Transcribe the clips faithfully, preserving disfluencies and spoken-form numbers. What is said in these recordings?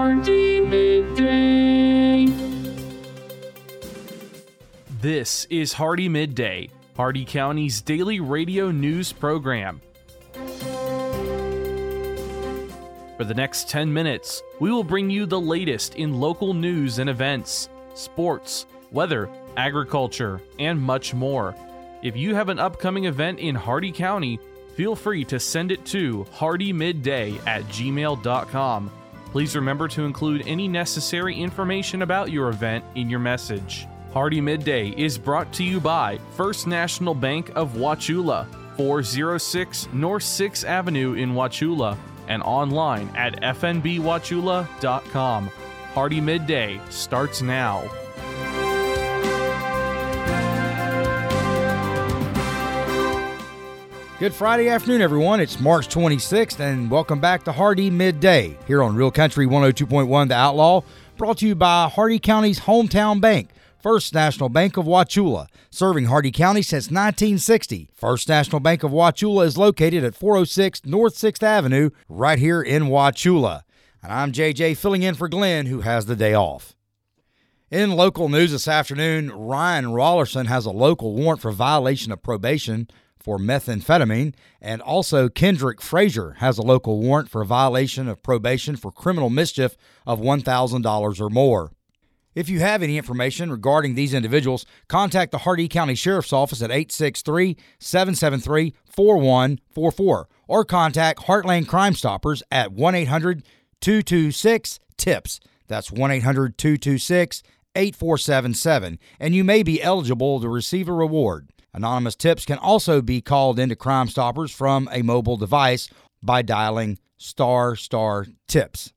Hardy Midday. This is Hardy Midday, Hardy County's daily radio news program. For the next ten minutes, we will bring you the latest in local news and events, sports, weather, agriculture, and much more. If you have an upcoming event in Hardy County, feel free to send it to hardymidday at gmail dot com. Please remember to include any necessary information about your event in your message. Hardy Midday is brought to you by First National Bank of Wauchula, four oh six North sixth Avenue in Wauchula, and online at f n b wauchula dot com. Hardy Midday starts now. Good Friday afternoon, everyone. It's March twenty-sixth, and welcome back to Hardy Midday here on Real Country one oh two point one The Outlaw, brought to you by Hardy County's hometown bank, First National Bank of Wauchula, serving Hardy County since nineteen sixty. First National Bank of Wauchula is located at four oh six North sixth Avenue, right here in Wauchula. And I'm J J, filling in for Glenn, who has the day off. In local news this afternoon, Ryan Rollerson has a local warrant for violation of probation for methamphetamine, and also Kendrick Frazier has a local warrant for a violation of probation for criminal mischief of one thousand dollars or more. If you have any information regarding these individuals, contact the Hardy County Sheriff's Office at eight six three, seven seven three, four one four four or contact Heartland Crime Stoppers at one eight hundred, two two six, T I P S. That's one eight hundred, two two six, eight four seven seven, and you may be eligible to receive a reward. Anonymous tips can also be called into Crime Stoppers from a mobile device by dialing star star tips.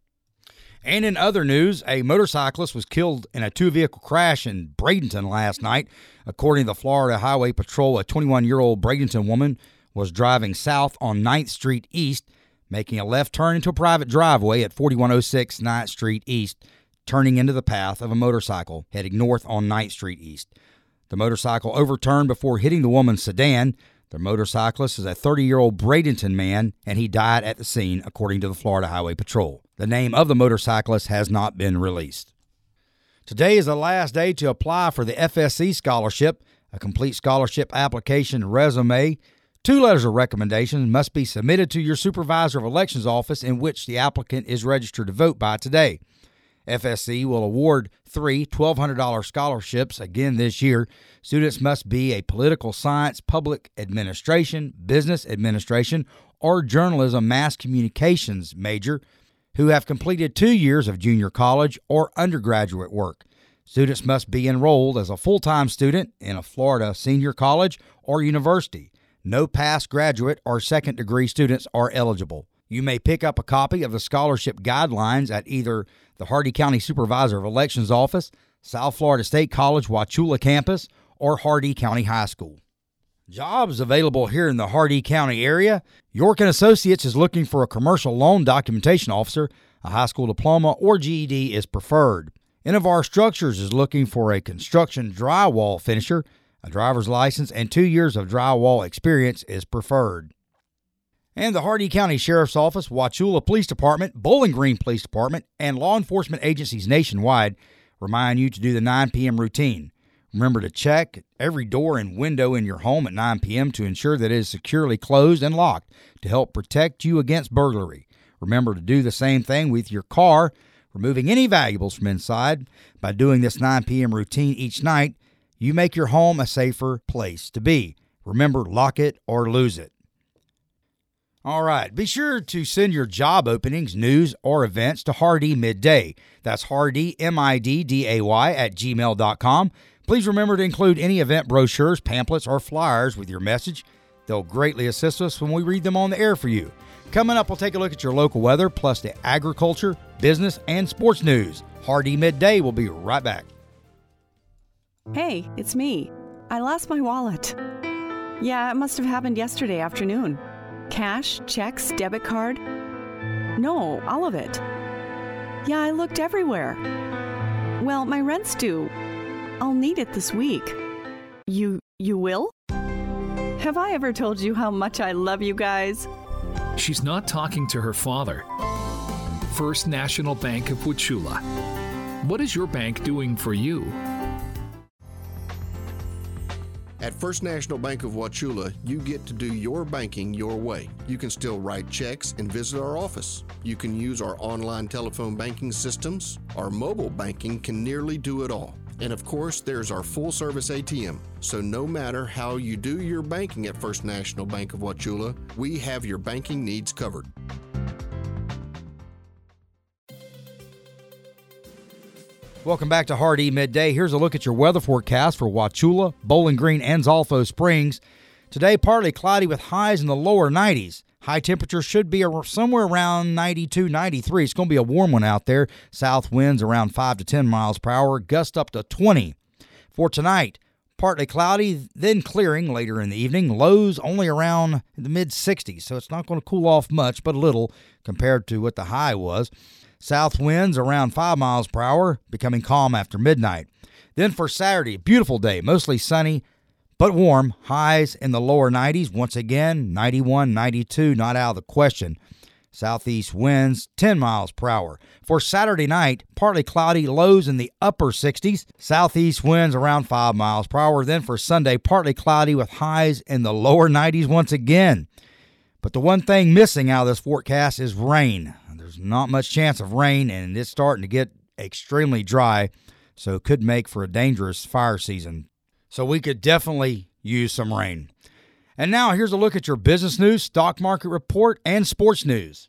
And in other news, a motorcyclist was killed in a two-vehicle crash in Bradenton last night. According to the Florida Highway Patrol, a twenty-one-year-old Bradenton woman was driving south on ninth Street East, making a left turn into a private driveway at forty-one oh six ninth Street East, turning into the path of a motorcycle heading north on ninth Street East. The motorcycle overturned before hitting the woman's sedan. The motorcyclist is a thirty-year-old Bradenton man, and he died at the scene, according to the Florida Highway Patrol. The name of the motorcyclist has not been released. Today is the last day to apply for the F S C scholarship. A complete scholarship application resume, two letters of recommendation must be submitted to your supervisor of elections office in which the applicant is registered to vote by today. F S C will award three twelve hundred dollars scholarships again this year. Students must be a political science, public administration, business administration, or journalism mass communications major who have completed two years of junior college or undergraduate work. Students must be enrolled as a full-time student in a Florida senior college or university. No past graduate or second-degree students are eligible. You may pick up a copy of the scholarship guidelines at either the Hardy County Supervisor of Elections Office, South Florida State College Wauchula campus, or Hardy County High School. Jobs available here in the Hardy County area. York and Associates is looking for a commercial loan documentation officer. A high school diploma or G E D is preferred. Innovar Structures is looking for a construction drywall finisher. A driver's license and two years of drywall experience is preferred. And the Hardy County Sheriff's Office, Wauchula Police Department, Bowling Green Police Department, and law enforcement agencies nationwide remind you to do the nine p.m. routine. Remember to check every door and window in your home at nine p.m. to ensure that it is securely closed and locked to help protect you against burglary. Remember to do the same thing with your car, removing any valuables from inside. By doing this nine p.m. routine each night, you make your home a safer place to be. Remember, lock it or lose it. All right, be sure to send your job openings, news, or events to Hardy Midday. That's Hardy, M I D D A Y, at gmail dot com. Please remember to include any event brochures, pamphlets, or flyers with your message. They'll greatly assist us when we read them on the air for you. Coming up, we'll take a look at your local weather, plus the agriculture, business, and sports news. Hardy Midday will be right back. Hey, it's me. I lost my wallet. Yeah, it must have happened yesterday afternoon. Cash, checks, debit card. No, all of it. Yeah, I looked everywhere. Well, my rent's due. I'll need it this week. You, you will? Have I ever told you how much I love you guys? She's not talking to her father. First National Bank of Wauchula. What is your bank doing for you? At First National Bank of Wauchula, you get to do your banking your way. You can still write checks and visit our office. You can use our online telephone banking systems. Our mobile banking can nearly do it all. And of course, there's our full-service A T M. So no matter how you do your banking at First National Bank of Wauchula, we have your banking needs covered. Welcome back to Hardee Midday. Here's a look at your weather forecast for Wauchula, Bowling Green, and Zolfo Springs. Today, partly cloudy with highs in the lower nineties. High temperature should be somewhere around ninety-two, ninety-three. It's going to be a warm one out there. South winds around five to ten miles per hour, gust up to twenty. For tonight, partly cloudy, then clearing later in the evening. Lows only around the mid-sixties, so it's not going to cool off much, but a little compared to what the high was. South winds around five miles per hour, becoming calm after midnight. Then for Saturday, beautiful day, mostly sunny, but warm. Highs in the lower nineties. Once again, ninety-one, ninety-two, not out of the question. Southeast winds ten miles per hour. For Saturday night, partly cloudy, lows in the upper sixties. Southeast winds around five miles per hour. Then for Sunday, partly cloudy with highs in the lower nineties once again. But the one thing missing out of this forecast is rain. There's not much chance of rain, and it's starting to get extremely dry, so it could make for a dangerous fire season. So we could definitely use some rain. And now here's a look at your business news, stock market report, and sports news.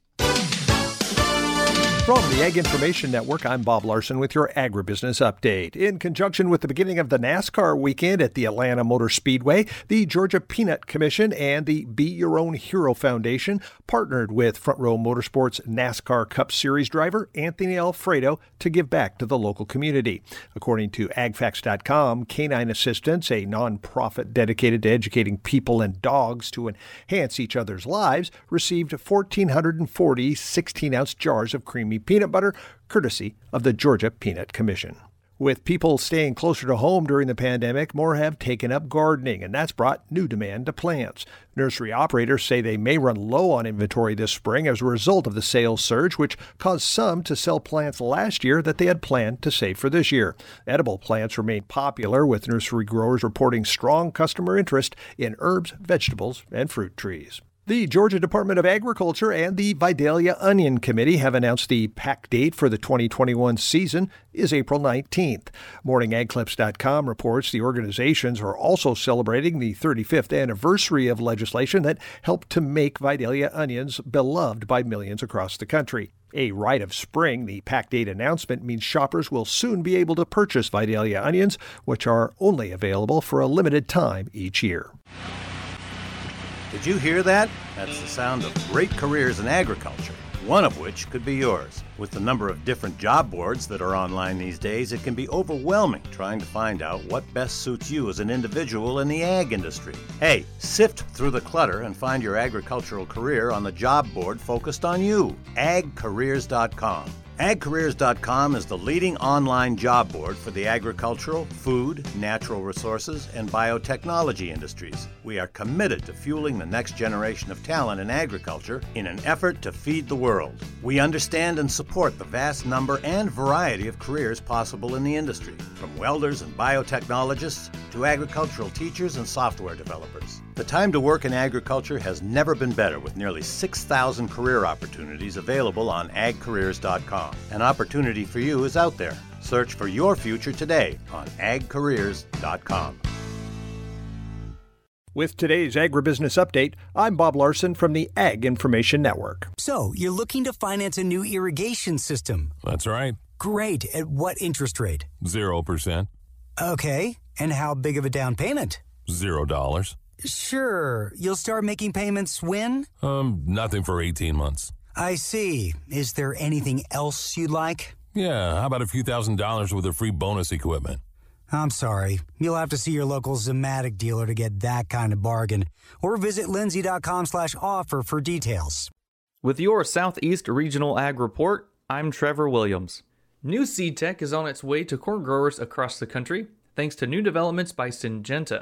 From the Ag Information Network, I'm Bob Larson with your agribusiness update. In conjunction with the beginning of the NASCAR weekend at the Atlanta Motor Speedway, the Georgia Peanut Commission and the Be Your Own Hero Foundation partnered with Front Row Motorsports NASCAR Cup Series driver Anthony Alfredo to give back to the local community. According to ag facts dot com, Canine Assistance, a nonprofit dedicated to educating people and dogs to enhance each other's lives, received one thousand four hundred forty sixteen-ounce jars of creamy peanut butter, courtesy of the Georgia Peanut Commission. With people staying closer to home during the pandemic, more have taken up gardening, and that's brought new demand to plants. Nursery operators say they may run low on inventory this spring as a result of the sales surge, which caused some to sell plants last year that they had planned to save for this year. Edible plants remain popular, with nursery growers reporting strong customer interest in herbs, vegetables, and fruit trees. The Georgia Department of Agriculture and the Vidalia Onion Committee have announced the pack date for the twenty twenty-one season is April nineteenth. Morning Ag Clips dot com reports the organizations are also celebrating the thirty-fifth anniversary of legislation that helped to make Vidalia onions beloved by millions across the country. A rite of spring, the pack date announcement means shoppers will soon be able to purchase Vidalia onions, which are only available for a limited time each year. Did you hear that? That's the sound of great careers in agriculture, one of which could be yours. With the number of different job boards that are online these days, it can be overwhelming trying to find out what best suits you as an individual in the ag industry. Hey, sift through the clutter and find your agricultural career on the job board focused on you, ag careers dot com. ag careers dot com is the leading online job board for the agricultural, food, natural resources, and biotechnology industries. We are committed to fueling the next generation of talent in agriculture in an effort to feed the world. We understand and support the vast number and variety of careers possible in the industry, from welders and biotechnologists to agricultural teachers and software developers. The time to work in agriculture has never been better, with nearly six thousand career opportunities available on ag careers dot com. An opportunity for you is out there. Search for your future today on ag careers dot com. With today's Agribusiness Update, I'm Bob Larson from the Ag Information Network. So, you're looking to finance a new irrigation system? That's right. Great. At what interest rate? Zero percent. Okay. And how big of a down payment? Zero dollars. Sure. You'll start making payments when? Um, nothing for eighteen months. I see. Is there anything else you'd like? Yeah, how about a few thousand dollars with a free bonus equipment? I'm sorry. You'll have to see your local Zematic dealer to get that kind of bargain. Or visit lindsay dot com slash offer for details. With your Southeast Regional Ag Report, I'm Trevor Williams. New seed tech is on its way to corn growers across the country, thanks to new developments by Syngenta.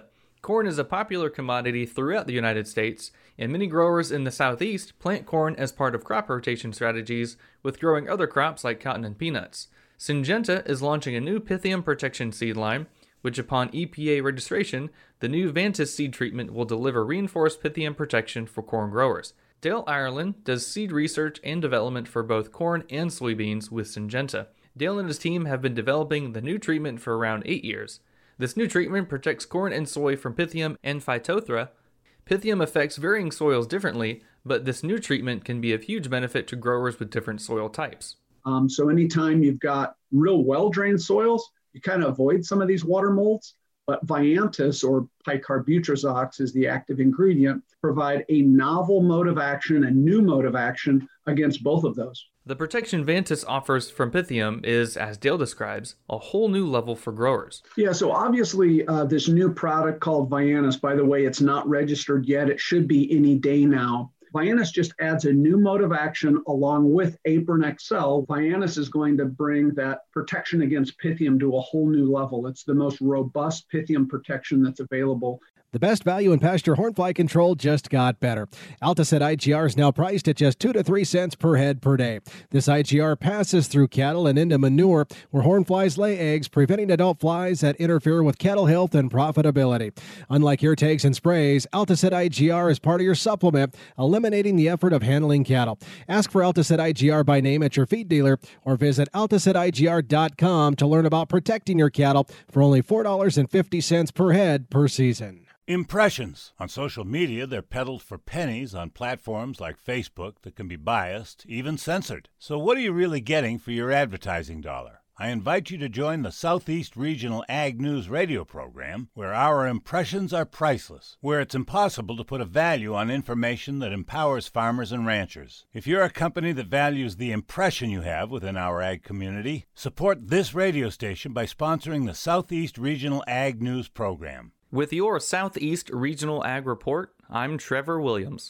Corn is a popular commodity throughout the United States, and many growers in the Southeast plant corn as part of crop rotation strategies with growing other crops like cotton and peanuts. Syngenta is launching a new Pythium protection seed line, which upon E P A registration, the new Vantis seed treatment will deliver reinforced Pythium protection for corn growers. Dale Ireland does seed research and development for both corn and soybeans with Syngenta. Dale and his team have been developing the new treatment for around eight years. This new treatment protects corn and soy from Pythium and Phytophthora. Pythium affects varying soils differently, but this new treatment can be of huge benefit to growers with different soil types. Um, so anytime you've got real well-drained soils, you kind of avoid some of these water molds, but Viantis, or picarbutyrazox, is the active ingredient, provide a novel mode of action, a new mode of action against both of those. The protection Vantis offers from Pythium is, as Dale describes, a whole new level for growers. Yeah, so obviously uh, this new product called Viantis, by the way, it's not registered yet. It should be any day now. Viantis just adds a new mode of action along with Apron X L. Viantis is going to bring that protection against Pythium to a whole new level. It's the most robust Pythium protection that's available. The best value in pasture hornfly control just got better. Alticet I G R is now priced at just two to three cents per head per day. This I G R passes through cattle and into manure where hornflies lay eggs, preventing adult flies that interfere with cattle health and profitability. Unlike ear takes and sprays, Alticet I G R is part of your supplement, eliminating the effort of handling cattle. Ask for Alticet I G R by name at your feed dealer or visit alticet I G R dot com to learn about protecting your cattle for only four dollars and fifty cents per head per season. Impressions. On social media, they're peddled for pennies on platforms like Facebook that can be biased, even censored. So what are you really getting for your advertising dollar? I invite you to join the Southeast Regional Ag News radio program, where our impressions are priceless, where it's impossible to put a value on information that empowers farmers and ranchers. If you're a company that values the impression you have within our ag community, support this radio station by sponsoring the Southeast Regional Ag News program. With your Southeast Regional Ag Report, I'm Trevor Williams.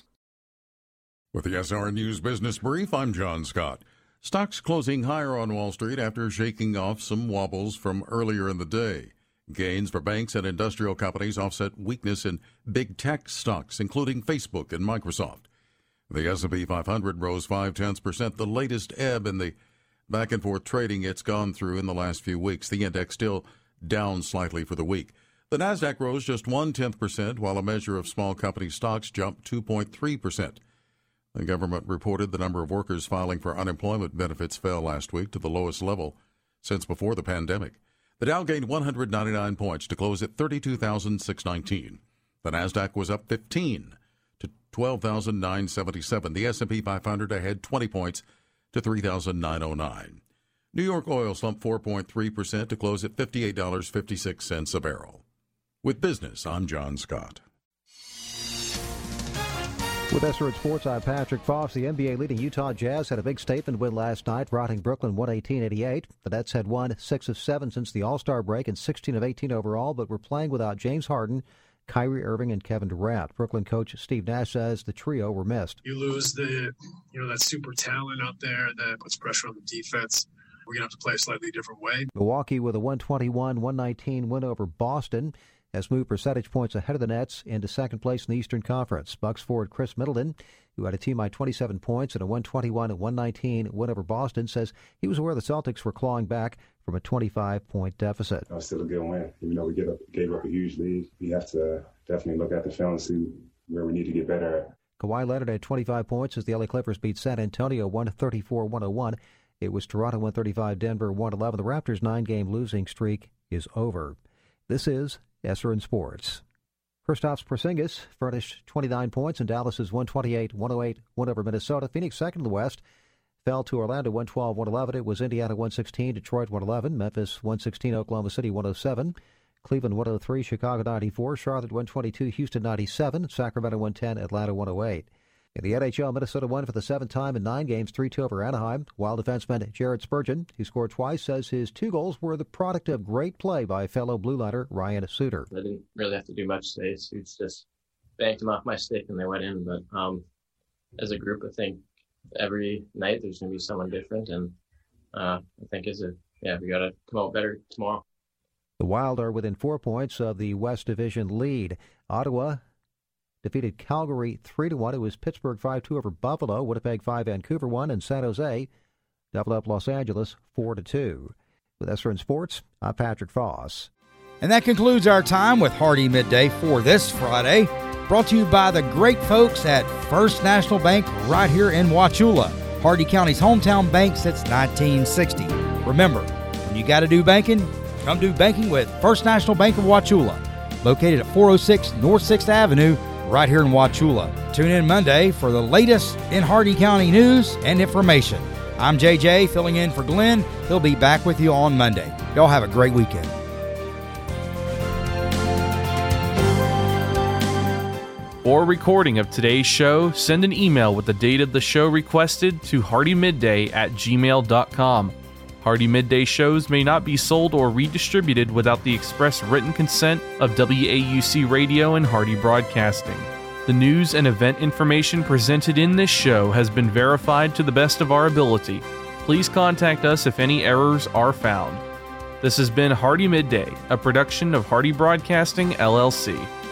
With the S R News Business Brief, I'm John Scott. Stocks closing higher on Wall Street after shaking off some wobbles from earlier in the day. Gains for banks and industrial companies offset weakness in big tech stocks, including Facebook and Microsoft. The S and P five hundred rose five-tenths percent, the latest ebb in the back-and-forth trading it's gone through in the last few weeks. The index still down slightly for the week. The Nasdaq rose just one-tenth percent, while a measure of small company stocks jumped two point three percent. The government reported the number of workers filing for unemployment benefits fell last week to the lowest level since before the pandemic. The Dow gained one hundred ninety-nine points to close at thirty-two thousand six hundred nineteen. The Nasdaq was up fifteen to twelve thousand nine hundred seventy-seven. The S and P five hundred ahead twenty points to three thousand nine hundred nine. New York oil slumped four point three percent to close at fifty-eight dollars and fifty-six cents a barrel. With business, I'm John Scott. With S R N Sports, I'm Patrick Foss. The N B A leading Utah Jazz had a big statement win last night, routing Brooklyn one eighteen eighty-eight. The Nets had won six of seven since the All-Star break and sixteen of eighteen overall, but were playing without James Harden, Kyrie Irving, and Kevin Durant. Brooklyn coach Steve Nash says the trio were missed. You lose the, you know, that super talent out there that puts pressure on the defense. We're going to have to play a slightly different way. Milwaukee with a one twenty-one one nineteen win over Boston has moved percentage points ahead of the Nets into second place in the Eastern Conference. Bucks forward Chris Middleton, who had a team-high twenty-seven points and a one twenty-one one nineteen win over Boston, says he was aware the Celtics were clawing back from a twenty-five point deficit. That was still a good win. Even though we gave up, gave up a huge lead, we have to definitely look at the film and see where we need to get better at. Kawhi Leonard had twenty-five points as the L A Clippers beat San Antonio one thirty-four one oh one. It was Toronto one thirty-five, Denver one eleven. The Raptors' nine-game losing streak is over. This is S R N Sports. Kristaps Porzingis furnished twenty-nine points in Dallas's one twenty-eight one oh eight win over Minnesota. Phoenix second in the West fell to Orlando one twelve one eleven. It was Indiana one sixteen, Detroit one eleven, Memphis one sixteen, Oklahoma City one oh seven, Cleveland one oh three, Chicago ninety-four, Charlotte one twenty-two, Houston ninety-seven, Sacramento one ten, Atlanta one oh eight. In the N H L, Minnesota won for the seventh time in nine games, three two over Anaheim. Wild defenseman Jared Spurgeon, who scored twice, says his two goals were the product of great play by fellow Blue Liner Ryan Suter. I didn't really have to do much today. Suits just banked them off my stick and they went in. But um, as a group, I think every night there's going to be someone different. And uh, I think as a, yeah, we got to come out better tomorrow. The Wild are within four points of the West Division lead. Ottawa defeated Calgary three to one. It was Pittsburgh five two over Buffalo, Winnipeg five, Vancouver one, and San Jose doubled up Los Angeles four to two. With S R N Sports, I'm Patrick Foss. And that concludes our time with Hardee Midday for this Friday. Brought to you by the great folks at First National Bank right here in Wauchula, Hardee County's hometown bank since nineteen sixty. Remember, when you got to do banking, come do banking with First National Bank of Wauchula, located at four oh six North sixth Avenue, right here in Wauchula. Tune in Monday for the latest in Hardee County news and information. I'm J J, filling in for Glenn. He'll be back with you on Monday. Y'all have a great weekend. For a recording of today's show, send an email with the date of the show requested to hardymidday at gmail dot com. Hardee Midday shows may not be sold or redistributed without the express written consent of W A U C Radio and Hardee Broadcasting. The news and event information presented in this show has been verified to the best of our ability. Please contact us if any errors are found. This has been Hardee Midday, a production of Hardee Broadcasting, L L C.